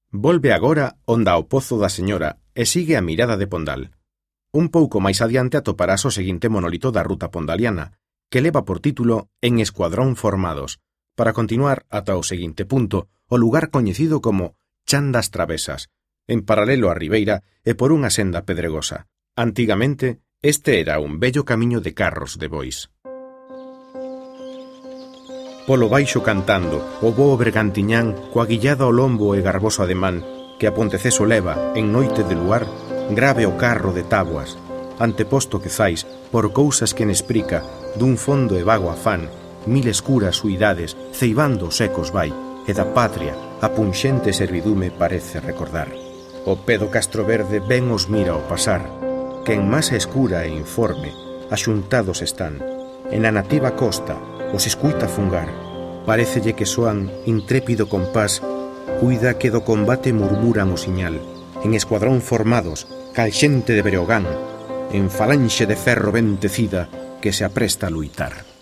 Volve agora onda ao pozo da señora e sigue a mirada de Pondal. Un pouco máis adiante atoparás o seguinte monolito da ruta pondaliana, que leva por título En Escuadrón Formados, para continuar ata o seguinte punto, o lugar coñecido como Chan das Travesas, en paralelo á ribeira e por unha senda pedregosa. Antigamente, este era un bello camiño de carros de bois. Polo baixo cantando, o bo bergantiñán, coa guillada ao lombo e garboso ademán, que a Ponteceso leva, en noite de luar, grave o carro de táboas, anteposto que fais, por cousas que nesprica, dun fondo e vago afán, mil escuras suidades, ceibando os ecos vai, e da patria, a punxente servidume parece recordar. O pé do Castro Verde ben os mira ao pasar, que en masa escura e informe, axuntados están, en a nativa costa, os escuita fungar, parécelle que soan intrépido compás, cuida que do combate murmuran o siñal, en escuadrón formados, cal xente de Breogán, en falanxe de ferro ben tecida que se apresta a luitar.